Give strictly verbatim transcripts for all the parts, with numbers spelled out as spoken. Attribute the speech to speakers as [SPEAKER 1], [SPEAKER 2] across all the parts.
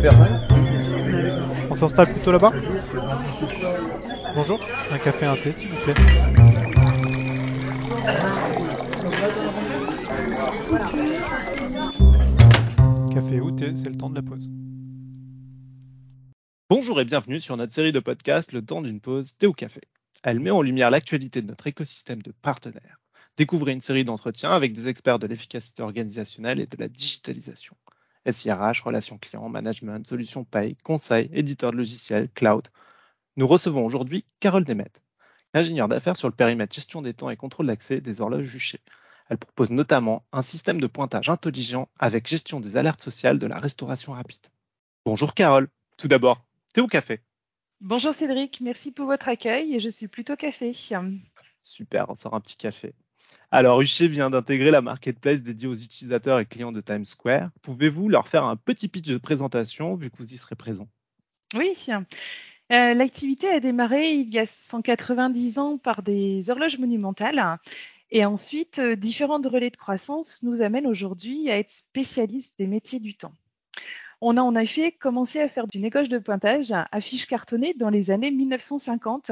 [SPEAKER 1] personne. On s'installe plutôt là-bas. Bonjour, un café et un thé s'il vous plaît. Café ou thé, c'est le temps de la pause.
[SPEAKER 2] Bonjour et bienvenue sur notre série de podcasts Le temps d'une pause, thé ou café. Elle met en lumière l'actualité de notre écosystème de partenaires. Découvrez une série d'entretiens avec des experts de l'efficacité organisationnelle et de la digitalisation. S I R H, relations clients, management, solutions paye, conseil, éditeur de logiciels, cloud. Nous recevons aujourd'hui Carole Demet, ingénieure d'affaires sur le périmètre gestion des temps et contrôle d'accès des horloges juchées. Elle propose notamment un système de pointage intelligent avec gestion des alertes sociales de la restauration rapide. Bonjour Carole, tout d'abord, thé ou café ?
[SPEAKER 3] Bonjour Cédric, merci pour votre accueil et je suis plutôt café.
[SPEAKER 2] Super, on sort un petit café. Alors, Huchet vient d'intégrer la marketplace dédiée aux utilisateurs et clients de Times Square. Pouvez-vous leur faire un petit pitch de présentation vu que vous y serez présent ?
[SPEAKER 3] Oui, euh, l'activité a démarré il y a cent quatre-vingt-dix ans par des horloges monumentales et ensuite euh, différents relais de croissance nous amènent aujourd'hui à être spécialistes des métiers du temps. On a en effet commencé à faire du négoce de pointage à fiches cartonnées dans les années mille neuf cent cinquante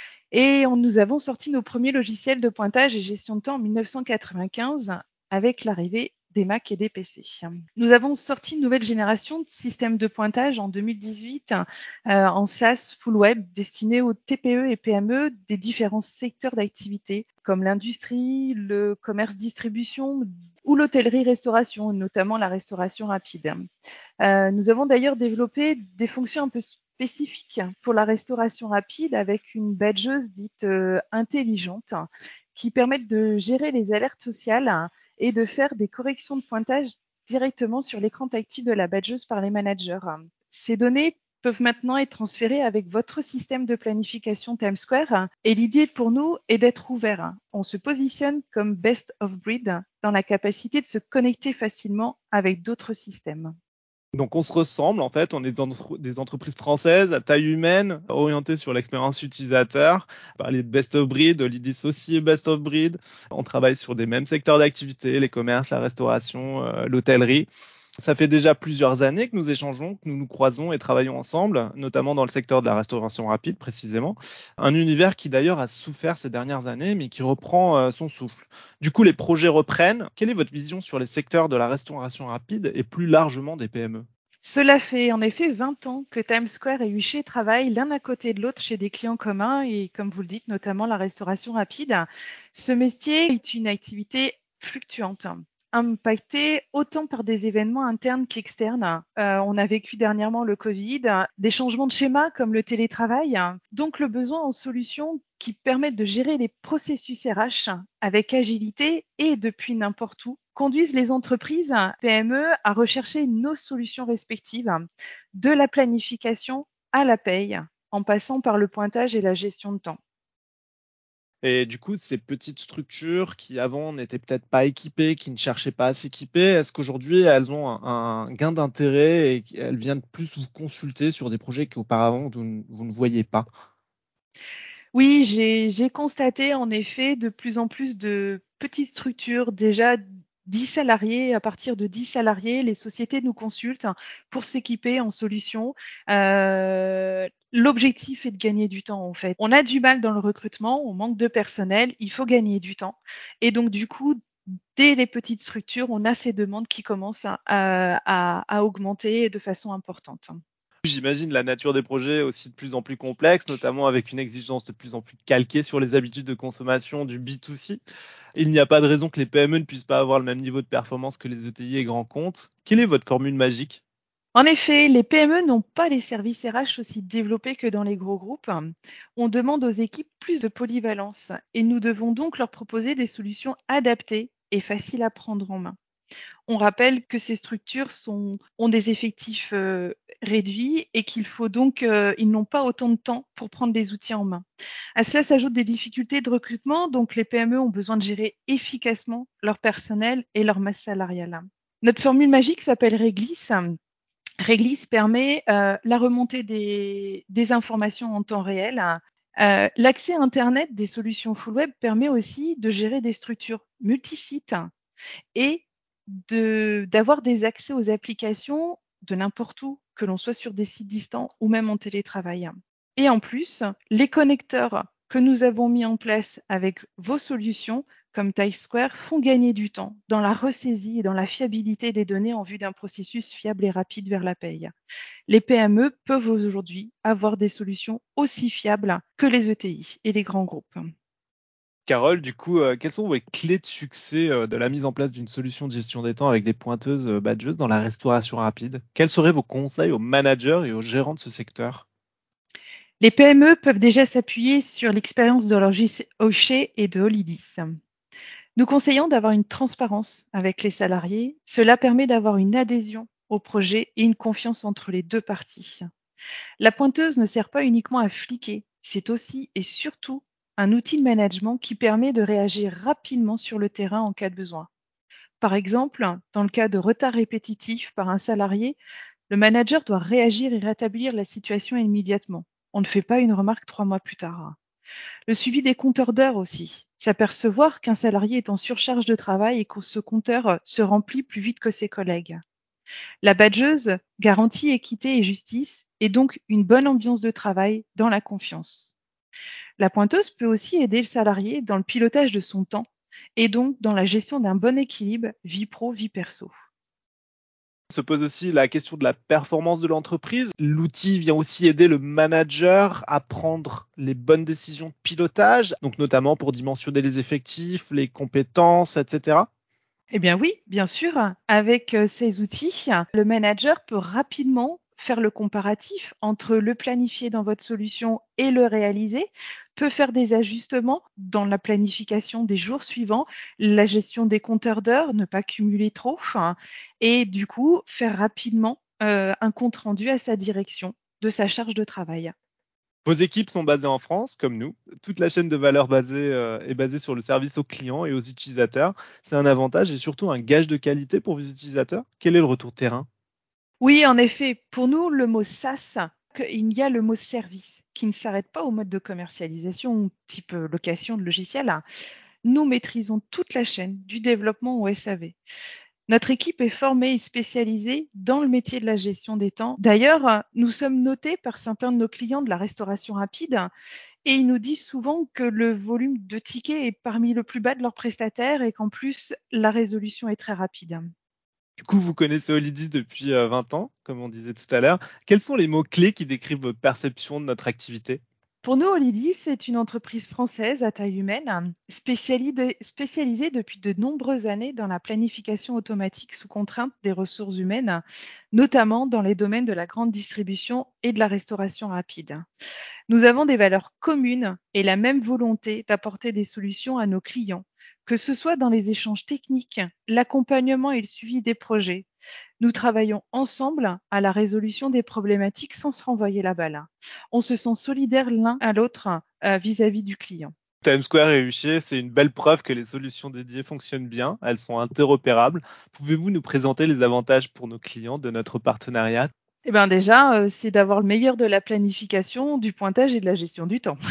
[SPEAKER 3] et on, nous avons sorti nos premiers logiciels de pointage et gestion de temps en mille neuf cent quatre-vingt-quinze avec l'arrivée des Mac et des P C. Nous avons sorti une nouvelle génération de systèmes de pointage en deux mille dix-huit euh, en SaaS full web destiné aux T P E et P M E des différents secteurs d'activité comme l'industrie, le commerce distribution ou l'hôtellerie-restauration, notamment la restauration rapide. Euh, nous avons d'ailleurs développé des fonctions un peu spécifiques pour la restauration rapide avec une badgeuse dite euh, intelligente qui permettent de gérer les alertes sociales et de faire des corrections de pointage directement sur l'écran tactile de la badgeuse par les managers. Ces données peuvent maintenant être transférées avec votre système de planification Times Square et l'idée pour nous est d'être ouvert. On se positionne comme best of breed dans la capacité de se connecter facilement avec d'autres systèmes.
[SPEAKER 2] Donc on se ressemble en fait, on est des entreprises françaises à taille humaine, orientées sur l'expérience utilisateur. Parler de best of breed, l'I D I S aussi est best of breed. On travaille sur des mêmes secteurs d'activité, les commerces, la restauration, euh, l'hôtellerie. Ça fait déjà plusieurs années que nous échangeons, que nous nous croisons et travaillons ensemble, notamment dans le secteur de la restauration rapide précisément. Un univers qui d'ailleurs a souffert ces dernières années, mais qui reprend euh, son souffle. Du coup, les projets reprennent. Quelle est votre vision sur les secteurs de la restauration rapide et plus largement des P M E ?
[SPEAKER 3] Cela fait en effet vingt ans que Times Square et Huchet travaillent l'un à côté de l'autre chez des clients communs et, comme vous le dites, notamment la restauration rapide. Ce métier est une activité fluctuante, impactée autant par des événements internes qu'externes. Euh, on a vécu dernièrement le Covid, des changements de schéma comme le télétravail, donc le besoin en solutions qui permettent de gérer les processus R H avec agilité et depuis n'importe où conduisent les entreprises P M E à rechercher nos solutions respectives, de la planification à la paye, en passant par le pointage et la gestion de temps.
[SPEAKER 2] Et du coup, ces petites structures qui avant n'étaient peut-être pas équipées, qui ne cherchaient pas à s'équiper, est-ce qu'aujourd'hui elles ont un, un gain d'intérêt et qu'elles viennent plus vous consulter sur des projets qu'auparavant vous, ne- vous ne voyiez pas ?
[SPEAKER 3] Oui, j'ai, j'ai constaté en effet de plus en plus de petites structures, déjà dix salariés, à partir de dix salariés, les sociétés nous consultent pour s'équiper en solutions. Euh, l'objectif est de gagner du temps en fait. On a du mal dans le recrutement, on manque de personnel, il faut gagner du temps. Et donc du coup, dès les petites structures, on a ces demandes qui commencent à, à, à augmenter de façon importante.
[SPEAKER 2] J'imagine la nature des projets aussi de plus en plus complexe, notamment avec une exigence de plus en plus calquée sur les habitudes de consommation du B deux C. Il n'y a pas de raison que les P M E ne puissent pas avoir le même niveau de performance que les E T I et grands comptes. Quelle est votre formule magique ?
[SPEAKER 3] En effet, les P M E n'ont pas les services R H aussi développés que dans les gros groupes. On demande aux équipes plus de polyvalence et nous devons donc leur proposer des solutions adaptées et faciles à prendre en main. On rappelle que ces structures sont, ont des effectifs euh, réduits et qu'il faut donc, euh, ils n'ont pas autant de temps pour prendre les outils en main. À cela s'ajoutent des difficultés de recrutement, donc les P M E ont besoin de gérer efficacement leur personnel et leur masse salariale. Notre formule magique s'appelle Réglis. Réglis permet euh, la remontée des, des informations en temps réel. Euh, l'accès à Internet des solutions full web permet aussi de gérer des structures multisites et de, d'avoir des accès aux applications de n'importe où que l'on soit sur des sites distants ou même en télétravail. Et en plus, les connecteurs que nous avons mis en place avec vos solutions, comme TimeSquare, font gagner du temps dans la ressaisie et dans la fiabilité des données en vue d'un processus fiable et rapide vers la paye. Les P M E peuvent aujourd'hui avoir des solutions aussi fiables que les E T I et les grands groupes.
[SPEAKER 2] Carole, du coup, euh, quelles sont vos clés de succès euh, de la mise en place d'une solution de gestion des temps avec des pointeuses euh, badgeuses dans la restauration rapide? Quels seraient vos conseils aux managers et aux gérants de ce secteur?
[SPEAKER 3] Les P M E peuvent déjà s'appuyer sur l'expérience de leur Hochet et de Holidis. Nous conseillons d'avoir une transparence avec les salariés. Cela permet d'avoir une adhésion au projet et une confiance entre les deux parties. La pointeuse ne sert pas uniquement à fliquer, c'est aussi et surtout un outil de management qui permet de réagir rapidement sur le terrain en cas de besoin. Par exemple, dans le cas de retard répétitif par un salarié, le manager doit réagir et rétablir la situation immédiatement. On ne fait pas une remarque trois mois plus tard. Le suivi des compteurs d'heures aussi. S'apercevoir qu'un salarié est en surcharge de travail et que ce compteur se remplit plus vite que ses collègues. La badgeuse garantit équité et justice et donc une bonne ambiance de travail dans la confiance. La pointeuse peut aussi aider le salarié dans le pilotage de son temps et donc dans la gestion d'un bon équilibre vie pro-vie perso.
[SPEAKER 2] Se pose aussi la question de la performance de l'entreprise. L'outil vient aussi aider le manager à prendre les bonnes décisions de pilotage, donc notamment pour dimensionner les effectifs, les compétences, et cetera.
[SPEAKER 3] Eh bien oui, bien sûr. Avec ces outils, le manager peut rapidement faire le comparatif entre le planifié dans votre solution et le réalisé, peut faire des ajustements dans la planification des jours suivants, la gestion des compteurs d'heures, ne pas cumuler trop, et du coup faire rapidement euh, un compte rendu à sa direction de sa charge de travail.
[SPEAKER 2] Vos équipes sont basées en France, comme nous. Toute la chaîne de valeur basée, euh, est basée sur le service aux clients et aux utilisateurs. C'est un avantage et surtout un gage de qualité pour vos utilisateurs. Quel est le retour terrain?
[SPEAKER 3] Oui, en effet, pour nous, le mot SaaS, il y a le mot service qui ne s'arrête pas au mode de commercialisation, type location de logiciels. Nous maîtrisons toute la chaîne du développement au S A V. Notre équipe est formée et spécialisée dans le métier de la gestion des temps. D'ailleurs, nous sommes notés par certains de nos clients de la restauration rapide et ils nous disent souvent que le volume de tickets est parmi le plus bas de leurs prestataires et qu'en plus, la résolution est très rapide.
[SPEAKER 2] Du coup, vous connaissez Holidis depuis euh, vingt ans, comme on disait tout à l'heure. Quels sont les mots-clés qui décrivent votre perception de notre activité?
[SPEAKER 3] Pour nous, Holidis est une entreprise française à taille humaine, spécialisée, spécialisée depuis de nombreuses années dans la planification automatique sous contrainte des ressources humaines, notamment dans les domaines de la grande distribution et de la restauration rapide. Nous avons des valeurs communes et la même volonté d'apporter des solutions à nos clients, que ce soit dans les échanges techniques, l'accompagnement et le suivi des projets. Nous travaillons ensemble à la résolution des problématiques sans se renvoyer la balle. On se sent solidaires l'un à l'autre euh, vis-à-vis du client.
[SPEAKER 2] TimeSquare et Huchier, c'est une belle preuve que les solutions dédiées fonctionnent bien. Elles sont interopérables. Pouvez-vous nous présenter les avantages pour nos clients de notre partenariat?
[SPEAKER 3] Eh bien déjà, euh, c'est d'avoir le meilleur de la planification, du pointage et de la gestion du temps.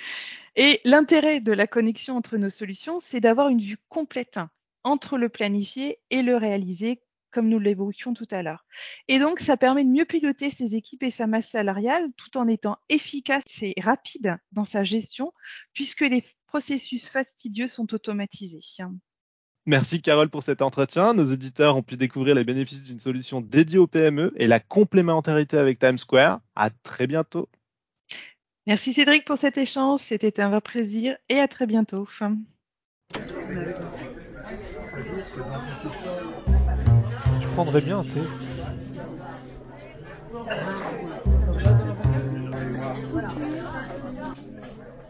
[SPEAKER 3] Et l'intérêt de la connexion entre nos solutions, c'est d'avoir une vue complète entre le planifié et le réalisé, comme nous l'évoquions tout à l'heure. Et donc, ça permet de mieux piloter ses équipes et sa masse salariale tout en étant efficace et rapide dans sa gestion, puisque les processus fastidieux sont automatisés.
[SPEAKER 2] Merci Carole pour cet entretien. Nos auditeurs ont pu découvrir les bénéfices d'une solution dédiée aux P M E et la complémentarité avec TimeSquare. À très bientôt.
[SPEAKER 3] Merci Cédric pour cet échange, c'était un vrai plaisir et à très bientôt.
[SPEAKER 1] Je prendrais bien un thé.